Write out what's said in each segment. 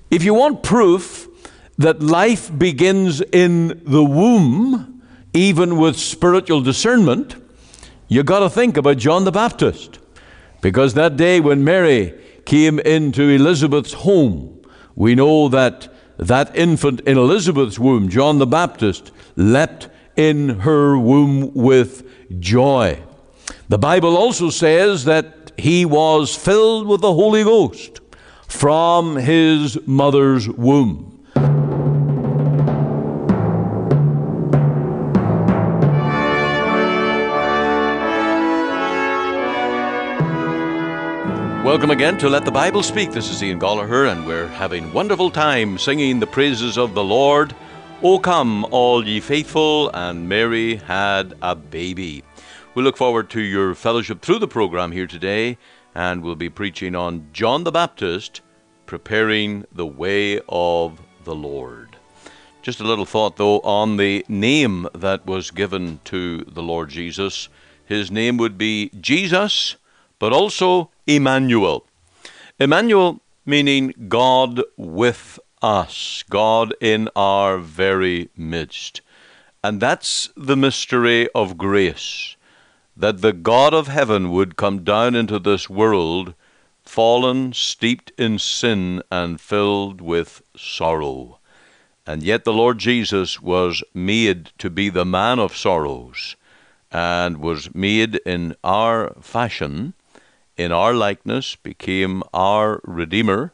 If you want proof that life begins in the womb, even with spiritual discernment, you got to think about John the Baptist. Because that day when Mary came into Elizabeth's home, we know that that infant in Elizabeth's womb, John the Baptist, leapt in her womb with joy. The Bible also says that he was filled with the Holy Ghost from his mother's womb. Welcome again to Let the Bible Speak. This is Ian Gallagher, and we're having wonderful time singing the praises of the Lord. O come, all ye faithful, and Mary had a baby. We look forward to your fellowship through the program here today, and we'll be preaching on John the Baptist, preparing the way of the Lord. Just a little thought, though, on the name that was given to the Lord Jesus. His name would be Jesus, but also Emmanuel. Emmanuel meaning God with us, God in our very midst. And that's the mystery of grace, that the God of heaven would come down into this world, fallen, steeped in sin, and filled with sorrow. And yet the Lord Jesus was made to be the man of sorrows, and was made in our fashion, in our likeness, became our Redeemer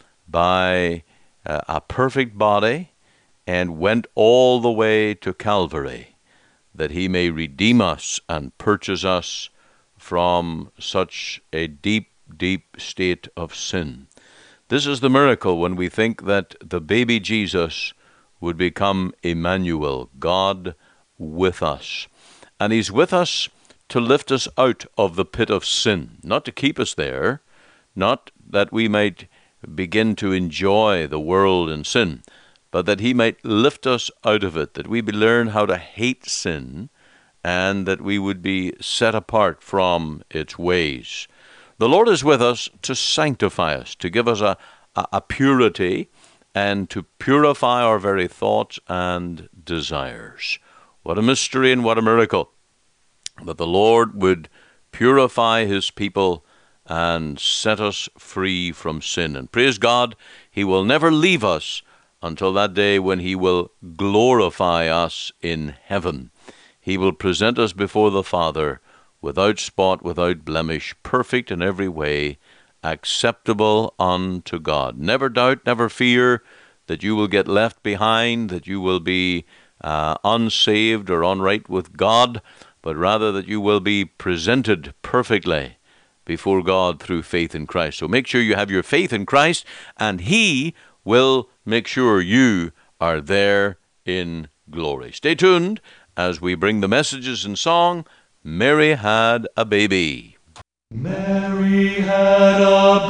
by a perfect body, and went all the way to Calvary, that he may redeem us and purchase us from such a deep, deep state of sin. This is the miracle when we think that the baby Jesus would become Emmanuel, God with us. And he's with us to lift us out of the pit of sin, not to keep us there, not that we might begin to enjoy the world and sin, but that he might lift us out of it, that we learn how to hate sin, and that we would be set apart from its ways. The Lord is with us to sanctify us, to give us a purity, and to purify our very thoughts and desires. What a mystery and what a miracle, that the Lord would purify his people and set us free from sin. And praise God, he will never leave us until that day when he will glorify us in heaven. He will present us before the Father without spot, without blemish, perfect in every way, acceptable unto God. Never doubt, never fear that you will get left behind, that you will be unsaved or unright with God, but rather that you will be presented perfectly before God through faith in Christ. So make sure you have your faith in Christ, and he will make sure you are there in glory. Stay tuned as we bring the messages in song, Mary Had a Baby. Mary had a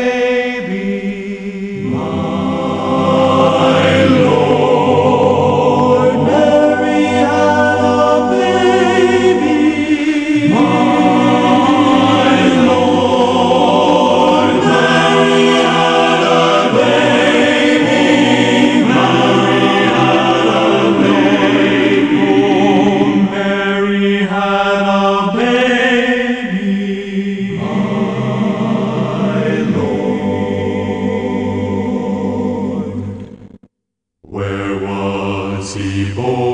baby, my Lord. Mary had a baby, my Lord. Mary had a baby, Mary had a baby, Mary had a baby, my Lord. Where was he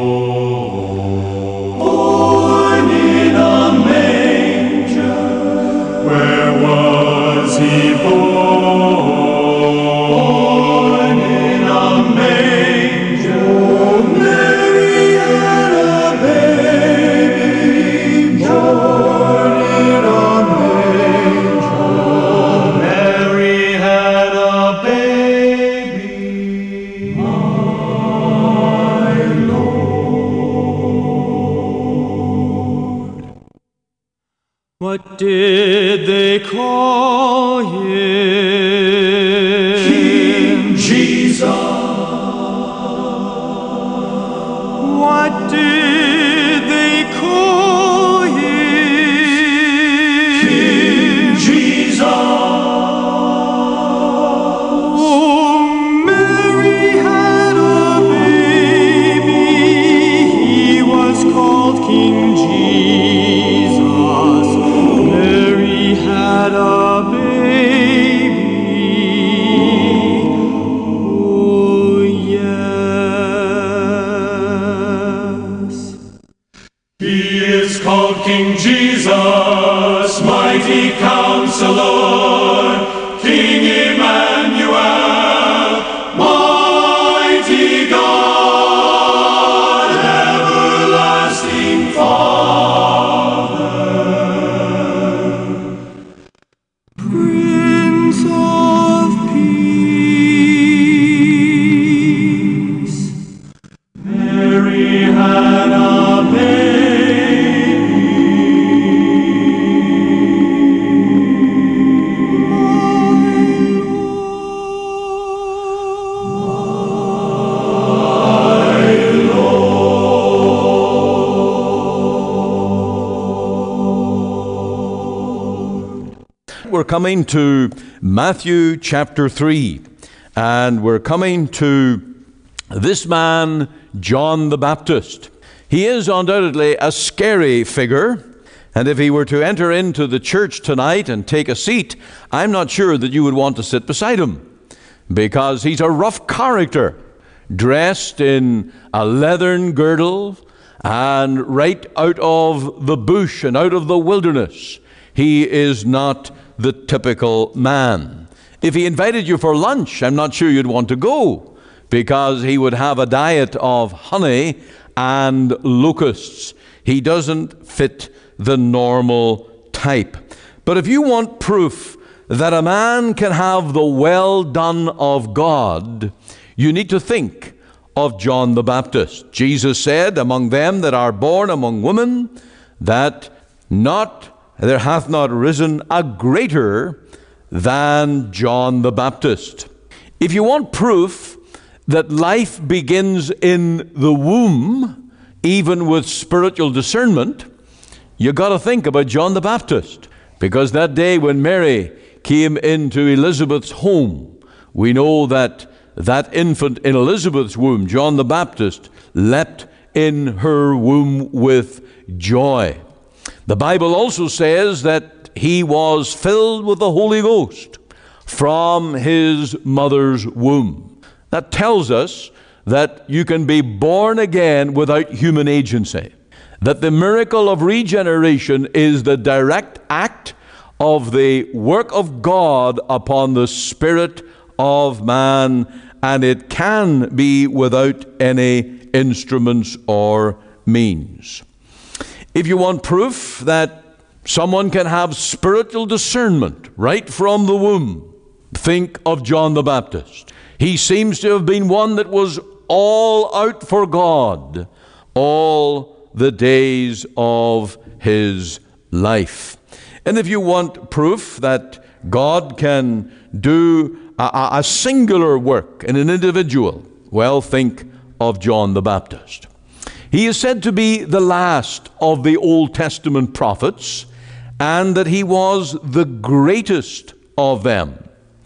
born? Born in a manger. Where was he born? In a manger. Oh, Mary had a baby, born in a manger. Mary had a baby, my Lord. What did they call him? King Jesus. What did they call him? King Jesus. Oh, King Jesus, mighty Counselor, King Emmanuel, mighty God, everlasting Father, Prince of Peace. Mary had a We're coming to Matthew chapter 3, and we're coming to this man, John the Baptist. He is undoubtedly a scary figure, and if he were to enter into the church tonight and take a seat, I'm not sure that you would want to sit beside him, because he's a rough character, dressed in a leathern girdle and right out of the bush and out of the wilderness. He is not the typical man. If he invited you for lunch, I'm not sure you'd want to go, because he would have a diet of honey and locusts. He doesn't fit the normal type. But if you want proof that a man can have the well done of God, you need to think of John the Baptist. Jesus said, among them that are born among women, that there hath not risen a greater than John the Baptist. If you want proof that life begins in the womb, even with spiritual discernment, you got to think about John the Baptist. Because that day when Mary came into Elizabeth's home, we know that that infant in Elizabeth's womb, John the Baptist, leapt in her womb with joy. The Bible also says that he was filled with the Holy Ghost from his mother's womb. That tells us that you can be born again without human agency. That the miracle of regeneration is the direct act of the work of God upon the spirit of man, and it can be without any instruments or means. If you want proof that someone can have spiritual discernment right from the womb, think of John the Baptist. He seems to have been one that was all out for God all the days of his life. And if you want proof that God can do a singular work in an individual, well, think of John the Baptist. He is said to be the last of the Old Testament prophets, and that he was the greatest of them.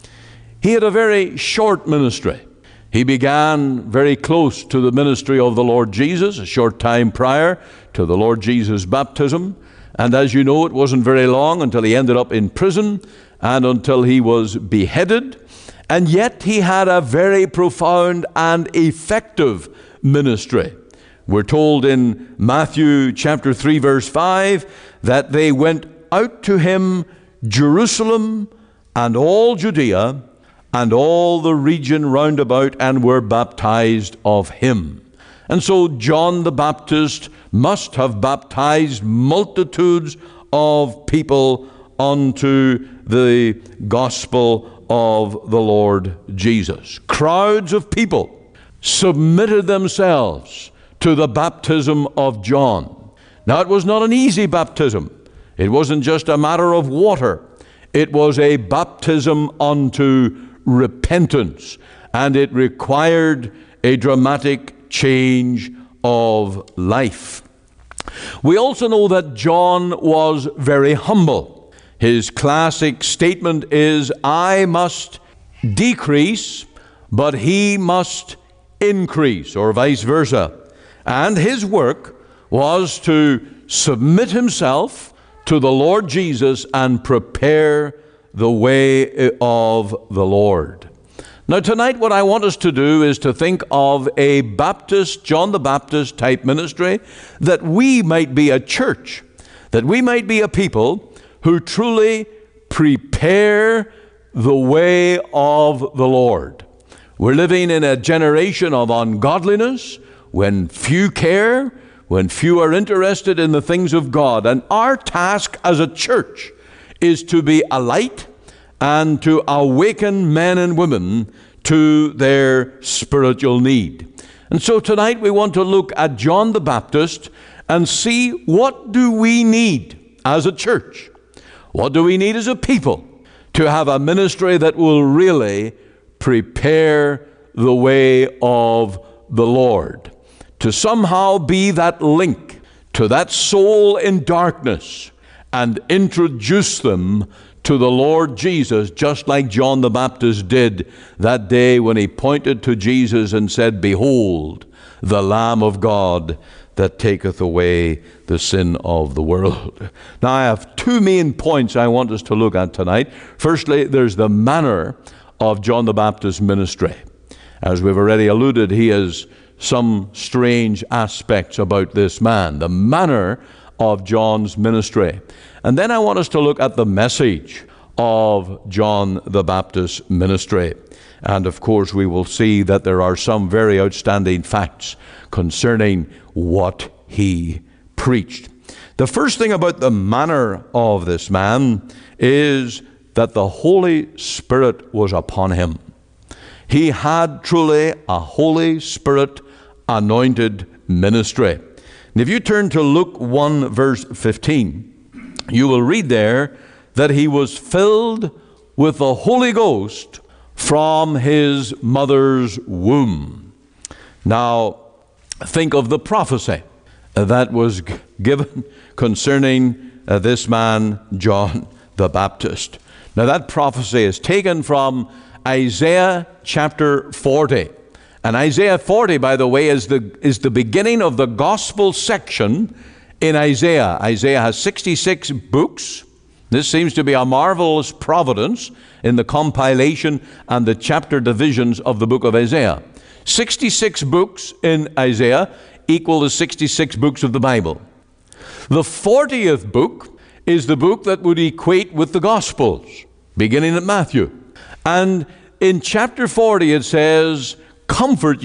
He had a very short ministry. He began very close to the ministry of the Lord Jesus, a short time prior to the Lord Jesus' baptism. And as you know, it wasn't very long until he ended up in prison and until he was beheaded. And yet he had a very profound and effective ministry. We're told in Matthew chapter 3, verse 5, that they went out to him, Jerusalem and all Judea and all the region round about, and were baptized of him. And so John the Baptist must have baptized multitudes of people unto the gospel of the Lord Jesus. Crowds of people submitted themselves to the baptism of John. Now, it was not an easy baptism. It wasn't just a matter of water. It was a baptism unto repentance, and it required a dramatic change of life. We also know that John was very humble. His classic statement is, "I must decrease, but he must increase," or vice versa. And his work was to submit himself to the Lord Jesus and prepare the way of the Lord. Now tonight what I want us to do is to think of a Baptist, John the Baptist type ministry, that we might be a church that we might be a people who truly prepare the way of the Lord. We're living in a generation of ungodliness, when few care, when few are interested in the things of God. And our task as a church is to be a light and to awaken men and women to their spiritual need. And so tonight we want to look at John the Baptist and see, what do we need as a church? What do we need as a people to have a ministry that will really prepare the way of the Lord? To somehow be that link to that soul in darkness and introduce them to the Lord Jesus, just like John the Baptist did that day when he pointed to Jesus and said, "Behold, the Lamb of God that taketh away the sin of the world." Now, I have two main points I want us to look at tonight. Firstly, there's the manner of John the Baptist's ministry. As we've already alluded, he has some strange aspects about this man, the manner of John's ministry. And then I want us to look at the message of John the Baptist's ministry. And of course, we will see that there are some very outstanding facts concerning what he preached. The first thing about the manner of this man is that the Holy Spirit was upon him. He had truly a Holy Spirit anointed ministry. And if you turn to Luke 1 verse 15, you will read there that he was filled with the Holy Ghost from his mother's womb. Now, think of the prophecy that was given concerning this man, John the Baptist. Now, that prophecy is taken from Isaiah chapter 40. And Isaiah 40, by the way, is the beginning of the gospel section in Isaiah. Isaiah has 66 books. This seems to be a marvelous providence in the compilation and the chapter divisions of the book of Isaiah. 66 books in Isaiah equal the 66 books of the Bible. The 40th book is the book that would equate with the Gospels, beginning at Matthew. And in chapter 40 it says, comfort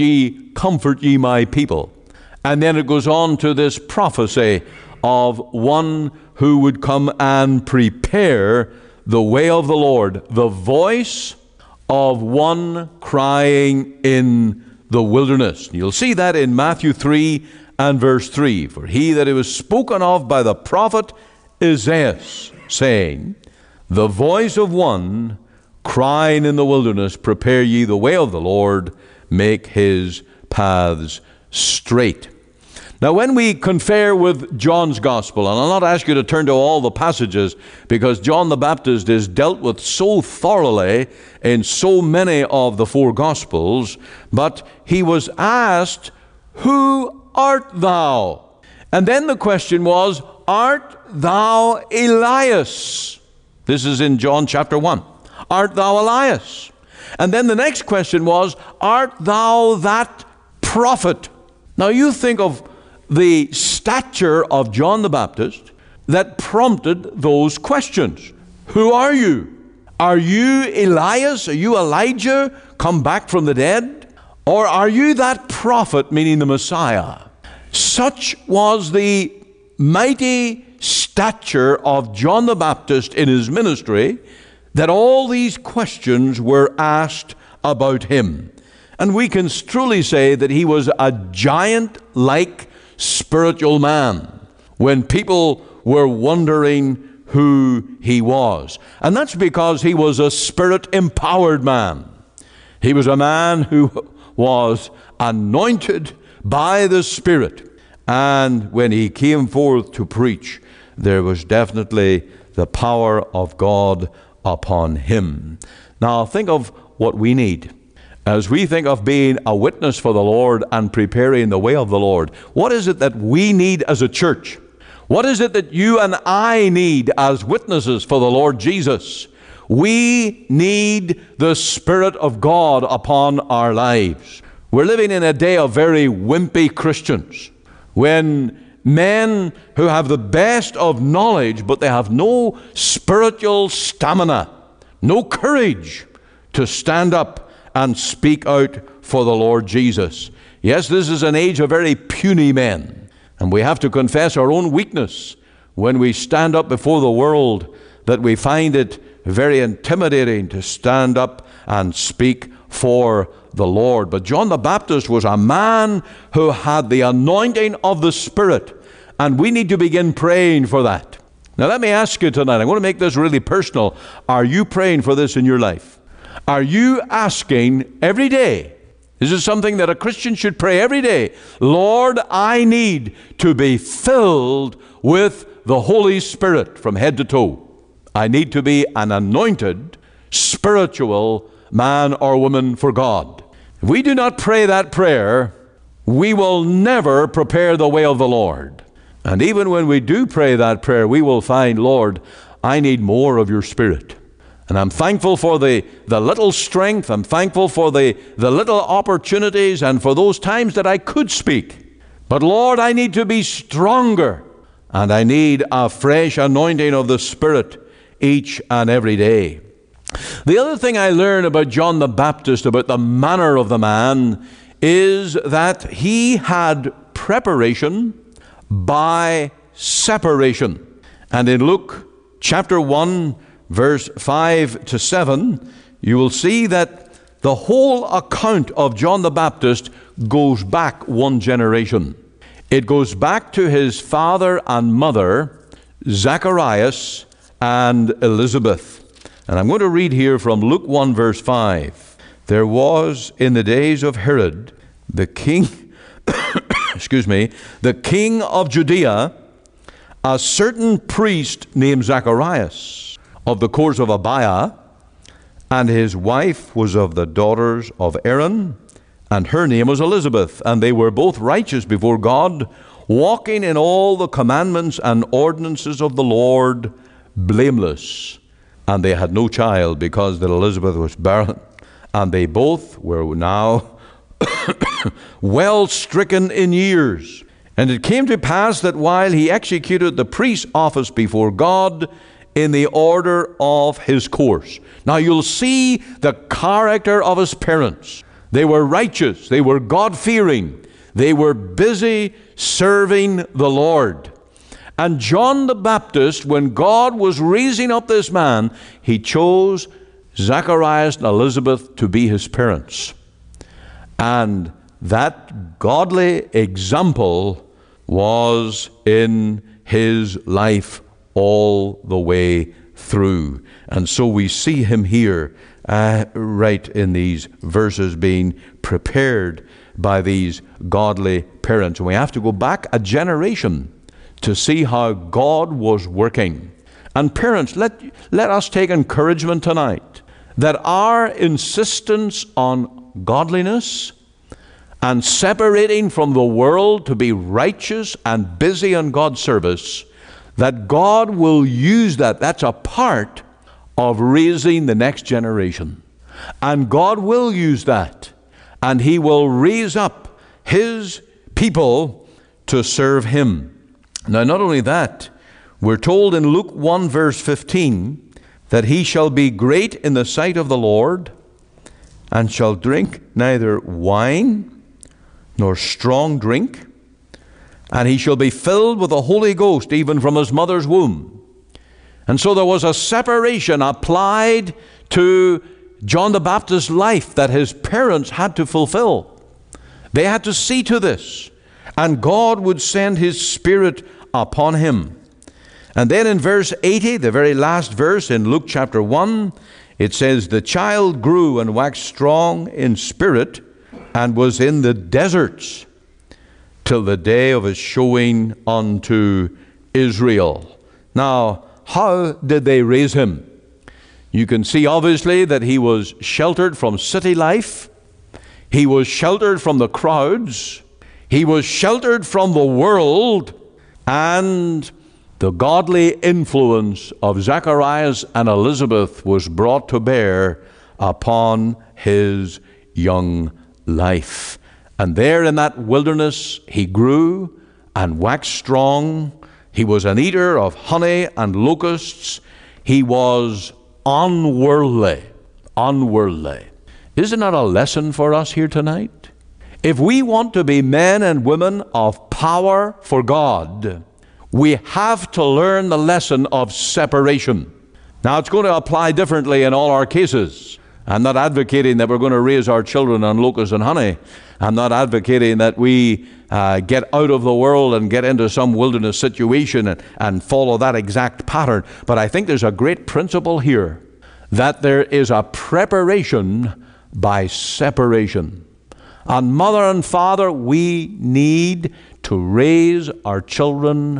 ye my people." And then it goes on to this prophecy of one who would come and prepare the way of the Lord, the voice of one crying in the wilderness. You'll see that in Matthew 3 and verse 3. "For he that it was spoken of by the prophet Isaiah, saying, the voice of one crying in the wilderness, prepare ye the way of the Lord, make his paths straight." Now, when we compare with John's gospel, and I'll not ask you to turn to all the passages because John the Baptist is dealt with so thoroughly in so many of the four gospels, but he was asked, "Who art thou?" And then the question was, "Art thou Elias?" This is in John chapter 1. "Art thou Elias?" And then the next question was, "Art thou that prophet?" Now you think of the stature of John the Baptist that prompted those questions. Who are you? Are you Elias? Are you Elijah come back from the dead? Or are you that prophet, meaning the Messiah? Such was the mighty stature of John the Baptist in his ministry that all these questions were asked about him. And we can truly say that he was a giant-like spiritual man when people were wondering who he was. And that's because he was a spirit-empowered man. He was a man who was anointed by the Spirit. And when he came forth to preach, there was definitely the power of God upon him. Now think of what we need. As we think of being a witness for the Lord and preparing the way of the Lord, what is it that we need as a church? What is it that you and I need as witnesses for the Lord Jesus? We need the Spirit of God upon our lives. We're living in a day of very wimpy Christians. When men who have the best of knowledge, but they have no spiritual stamina, no courage to stand up and speak out for the Lord Jesus. Yes, this is an age of very puny men, and we have to confess our own weakness when we stand up before the world, that we find it very intimidating to stand up and speak for the Lord. But John the Baptist was a man who had the anointing of the Spirit, and we need to begin praying for that. Now let me ask you tonight, I'm going to make this really personal. Are you praying for this in your life? Are you asking every day? This is something that a Christian should pray every day. Lord, I need to be filled with the Holy Spirit from head to toe. I need to be an anointed, spiritual man or woman for God. If we do not pray that prayer, we will never prepare the way of the Lord. And even when we do pray that prayer, we will find, Lord, I need more of your Spirit. And I'm thankful for the little strength. I'm thankful for the little opportunities and for those times that I could speak. But Lord, I need to be stronger. And I need a fresh anointing of the Spirit each and every day. The other thing I learned about John the Baptist, about the manner of the man, is that he had preparation by separation. And in Luke chapter 1, verse 5 to 7, you will see that the whole account of John the Baptist goes back one generation. It goes back to his father and mother, Zacharias and Elizabeth. And I'm going to read here from Luke 1, verse 5. There was in the days of Herod, the king, the king of Judea, a certain priest named Zacharias, of the course of Abiah, and his wife was of the daughters of Aaron, and her name was Elizabeth, and they were both righteous before God, walking in all the commandments and ordinances of the Lord, blameless. And they had no child, because that Elizabeth was barren, and they both were now well stricken in years. And it came to pass that while he executed the priest's office before God in the order of his course. Now you'll see the character of his parents. They were righteous. They were God-fearing. They were busy serving the Lord. And John the Baptist, when God was raising up this man, he chose Zacharias and Elizabeth to be his parents. And that godly example was in his life all the way through. And so we see him here right in these verses being prepared by these godly parents. And we have to go back a generation to see how God was working. And parents, let us take encouragement tonight that our insistence on godliness and separating from the world to be righteous and busy on God's service, that God will use that. That's a part of raising the next generation. And God will use that. And He will raise up His people to serve Him. Now, not only that, we're told in Luke 1 verse 15 that he shall be great in the sight of the Lord, and shall drink neither wine nor strong drink, and he shall be filled with the Holy Ghost even from his mother's womb. And so there was a separation applied to John the Baptist's life that his parents had to fulfill. They had to see to this, and God would send His Spirit upon him. And then in verse 80, the very last verse in Luke chapter 1, it says, the child grew and waxed strong in spirit, and was in the deserts till the day of his showing unto Israel. Now, how did they raise him? You can see obviously that he was sheltered from city life. He was sheltered from the crowds. He was sheltered from the world. And the godly influence of Zacharias and Elizabeth was brought to bear upon his young life. And there in that wilderness he grew and waxed strong. He was an eater of honey and locusts. He was unworldly. Unworldly. Isn't that a lesson for us here tonight? If we want to be men and women of power for God, we have to learn the lesson of separation. Now, it's going to apply differently in all our cases. I'm not advocating that we're going to raise our children on locusts and honey. I'm not advocating that we get out of the world and get into some wilderness situation and follow that exact pattern. But I think there's a great principle here, that there is a preparation by separation. And mother and father, we need to raise our children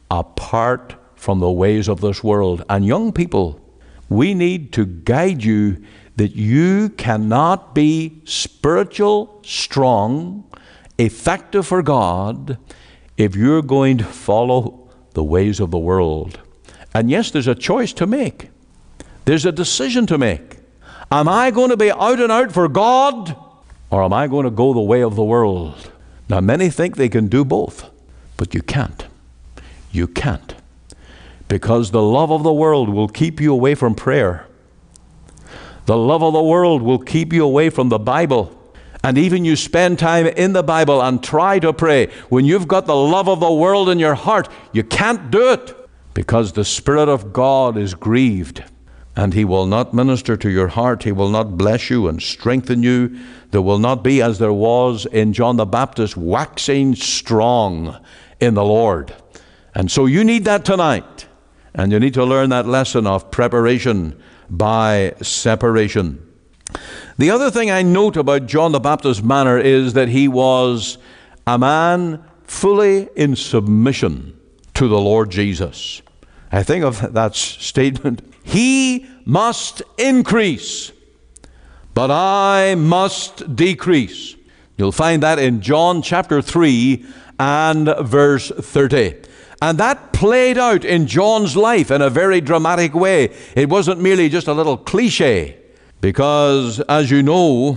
apart from the ways of this world. And young people, we need to guide you that you cannot be spiritual, strong, effective for God if you're going to follow the ways of the world. And yes, there's a choice to make. There's a decision to make. Am I going to be out and out for God, or am I going to go the way of the world? Now, many think they can do both, but you can't. You can't. Because the love of the world will keep you away from prayer. The love of the world will keep you away from the Bible. And even you spend time in the Bible and try to pray, when you've got the love of the world in your heart, you can't do it, because the Spirit of God is grieved. And He will not minister to your heart. He will not bless you and strengthen you. There will not be, as there was in John the Baptist, waxing strong in the Lord. And so you need that tonight. And you need to learn that lesson of preparation by separation. The other thing I note about John the Baptist's manner is that he was a man fully in submission to the Lord Jesus. I think of that statement, He must increase, but I must decrease. You'll find that in John chapter 3 and verse 30. And that played out in John's life in a very dramatic way. It wasn't merely just a little cliche, because as you know,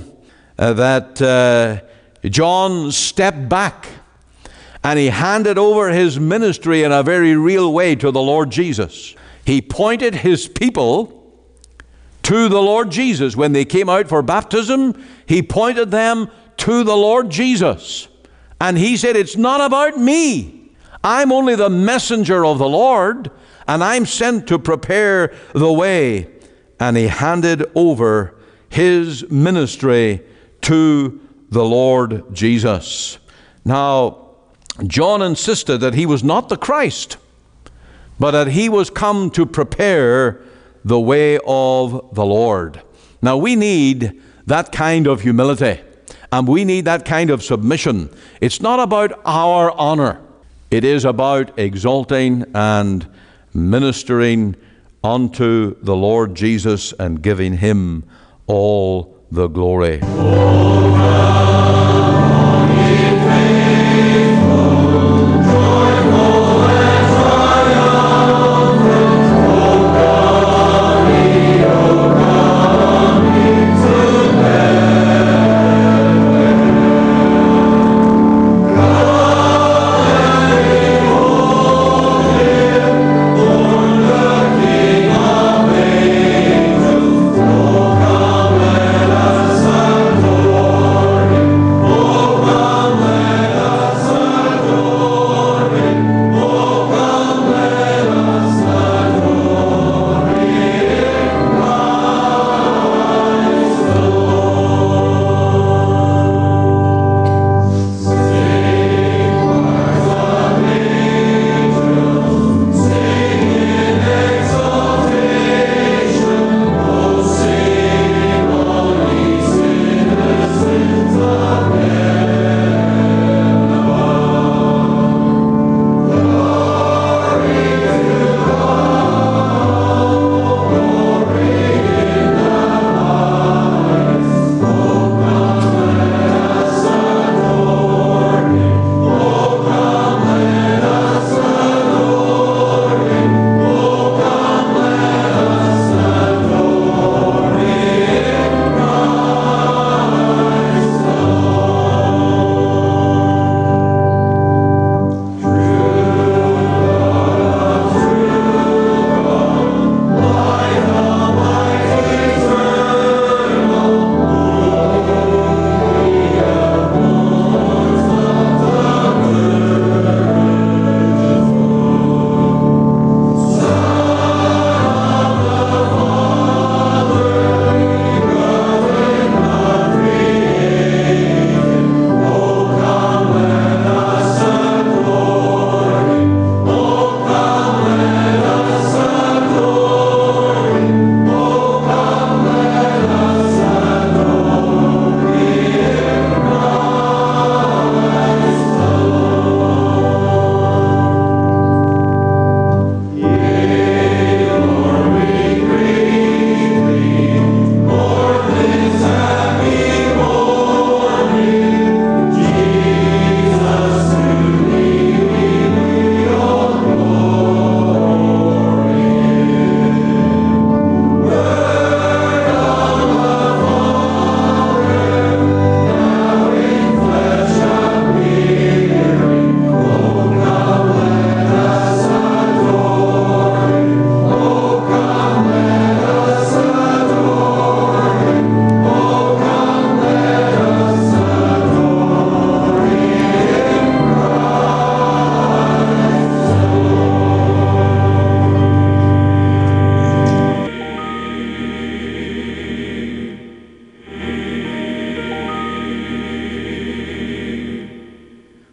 that John stepped back and he handed over his ministry in a very real way to the Lord Jesus. He pointed his people to the Lord Jesus. When they came out for baptism, he pointed them to the Lord Jesus. And he said, it's not about me. I'm only the messenger of the Lord, and I'm sent to prepare the way. And he handed over his ministry to the Lord Jesus. Now, John insisted that he was not the Christ, but that he was come to prepare the way of the Lord. Now, we need that kind of humility, and we need that kind of submission. It's not about our honor. It is about exalting and ministering unto the Lord Jesus and giving Him all the glory.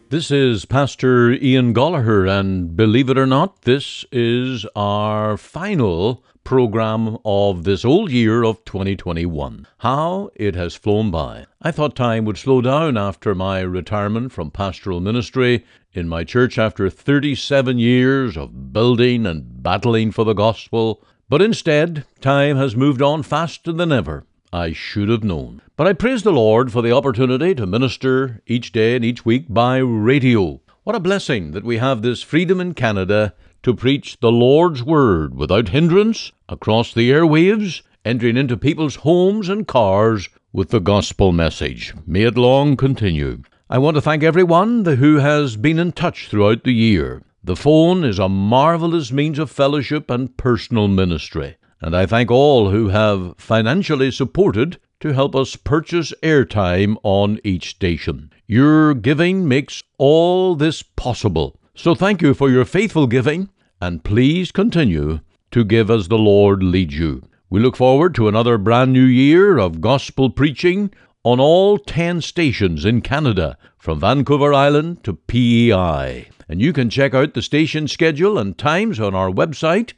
This is Pastor Ian Gallagher, and believe it or not, this is our final program of this old year of 2021. How it has flown by. I thought time would slow down after my retirement from pastoral ministry in my church after 37 years of building and battling for the gospel, but instead, time has moved on faster than ever. I should have known. But I praise the Lord for the opportunity to minister each day and each week by radio. What a blessing that we have this freedom in Canada to preach the Lord's Word without hindrance across the airwaves, entering into people's homes and cars with the gospel message. May it long continue. I want to thank everyone who has been in touch throughout the year. The phone is a marvelous means of fellowship and personal ministry. And I thank all who have financially supported to help us purchase airtime on each station. Your giving makes all this possible. So thank you for your faithful giving, and please continue to give as the Lord leads you. We look forward to another brand new year of gospel preaching on all 10 stations in Canada, from Vancouver Island to PEI. And you can check out the station schedule and times on our website,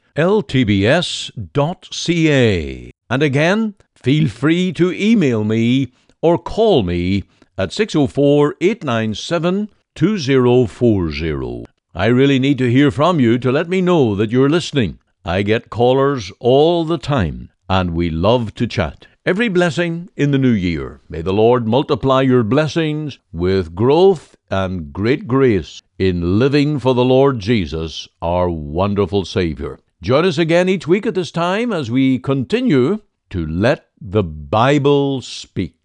ltbs.ca. And again, feel free to email me or call me at 604-897-2040. I really need to hear from you to let me know that you're listening. I get callers all the time, and we love to chat. Every blessing in the new year. May the Lord multiply your blessings with growth and great grace in living for the Lord Jesus, our wonderful Savior. Join us again each week at this time as we continue to let the Bible speak.